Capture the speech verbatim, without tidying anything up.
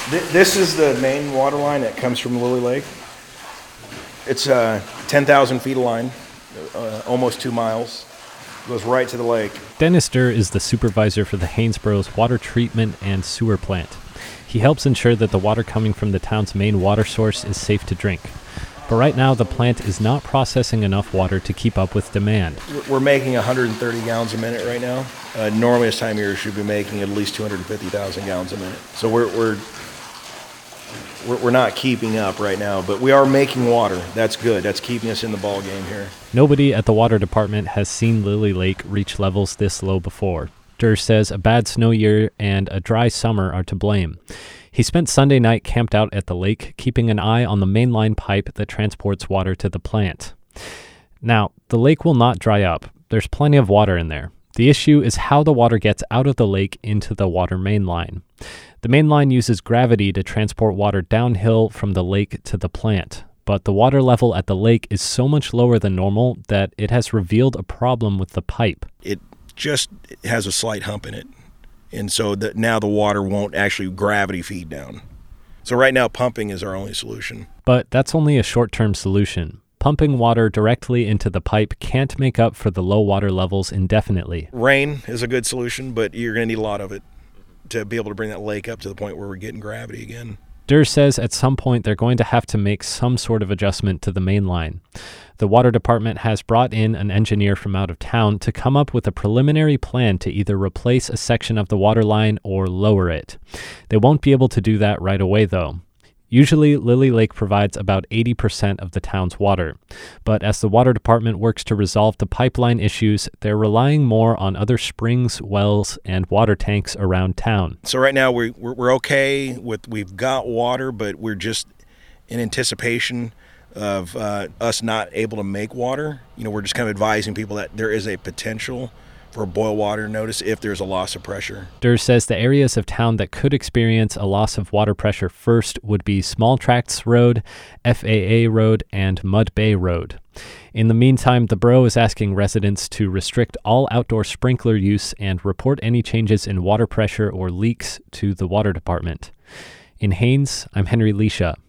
Th- This is the main water line that comes from Lily Lake. It's uh, ten thousand feet of line, uh, almost two miles. Goes right to the lake. Dennis Durr is the supervisor for the Haynesboro's water treatment and sewer plant. He helps ensure that the water coming from the town's main water source is safe to drink. But right now, the plant is not processing enough water to keep up with demand. We're making one hundred thirty gallons a minute right now. Uh, normally, this time of year, we should be making at least two hundred fifty thousand gallons a minute. So we're we're we're we're not keeping up right now, but we are making water. That's good. That's keeping us in the ball game here. Nobody at the water department has seen Lily Lake reach levels this low before. Durr says a bad snow year and a dry summer are to blame. He spent Sunday night camped out at the lake, keeping an eye on the mainline pipe that transports water to the plant. Now, the lake will not dry up. There's plenty of water in there. The issue is how the water gets out of the lake into the water main line. The main line uses gravity to transport water downhill from the lake to the plant, but the water level at the lake is so much lower than normal that it has revealed a problem with the pipe. It just has a slight hump in it. And so that now the water won't actually gravity feed down. So right now, pumping is our only solution. But that's only a short-term solution. Pumping water directly into the pipe can't make up for the low water levels indefinitely. Rain is a good solution, but you're going to need a lot of it to be able to bring that lake up to the point where we're getting gravity again. Durr says at some point they're going to have to make some sort of adjustment to the main line. The water department has brought in an engineer from out of town to come up with a preliminary plan to either replace a section of the water line or lower it. They won't be able to do that right away, though. Usually, Lily Lake provides about eighty percent of the town's water. But as the water department works to resolve the pipeline issues, they're relying more on other springs, wells, and water tanks around town. So right now, we're, we're, we're okay with, we've got water, but we're just in anticipation of uh, us not able to make water. You know, we're just kind of advising people that there is a potential for a boil water notice if there's a loss of pressure. Durr says the areas of town that could experience a loss of water pressure first would be Small Tracts Road, F A A Road, and Mud Bay Road. In the meantime, the borough is asking residents to restrict all outdoor sprinkler use and report any changes in water pressure or leaks to the water department. In Haines, I'm Henry Leisha.